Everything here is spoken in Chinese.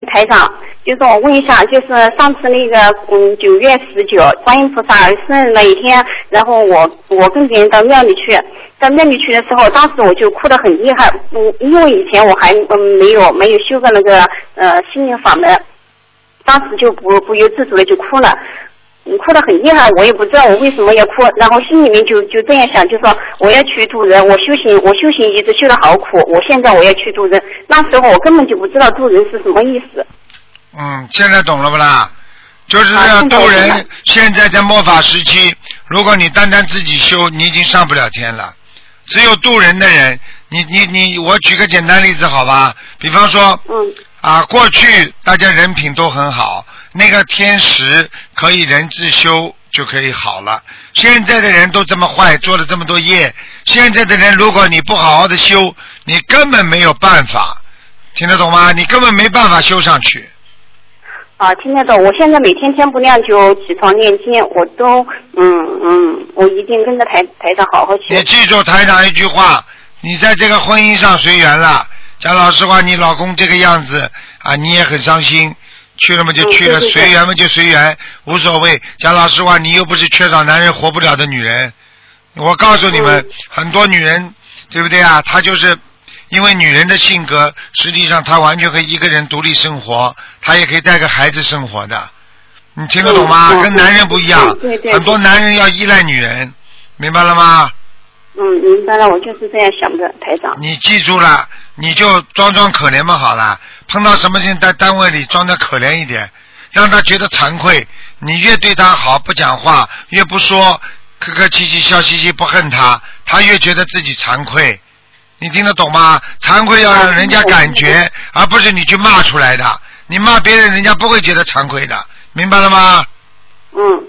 台长，就是我问一下，就是上次那个9月19观音菩萨生日那一天，然后我跟别人到庙里去，到庙里去的时候，当时我就哭得很厉害，因为以前我还没有修过那个心灵法门，当时就不由自主的就哭了。哭得很厉害，我也不知道我为什么要哭，然后心里面就这样想，就说我要去度人，我修行一直修得好苦，我现在我要去度人，那时候我根本就不知道度人是什么意思。 现在懂了不啦？就是要度人。现在在末法时期，如果你单单自己修，你已经上不了天了。只有度人的人，我举个简单例子好吧？比方说，过去大家人品都很好。那个天时可以人自修就可以好了。现在的人都这么坏，做了这么多业。现在的人，如果你不好好的修，你根本没有办法，听得懂吗？你根本没办法修上去。 听得懂。我现在每天天不亮就起床念经，我都我一定跟着台长好好学。 你记住台长一句话，你在这个婚姻上随缘了。讲老实话，你老公这个样子你也很伤心。去了嘛就去了，随缘嘛就随缘，无所谓。讲老实话，你又不是缺少男人活不了的女人。我告诉你们，很多女人，对不对啊？她就是因为女人的性格，实际上她完全可以一个人独立生活，她也可以带个孩子生活的。你听得懂吗？跟男人不一样，很多男人要依赖女人，明白了吗？ 明白了，我就是这样想的，台长。 你记住了，你就装可怜嘛好了。碰到什么事在单位里装得可怜一点，让他觉得惭愧。你越对他好，不讲话，越不说，客客气气笑嘻嘻，不恨他，他越觉得自己惭愧。你听得懂吗？惭愧要让人家感觉，而不是你去骂出来的。你骂别人，人家不会觉得惭愧的，明白了吗？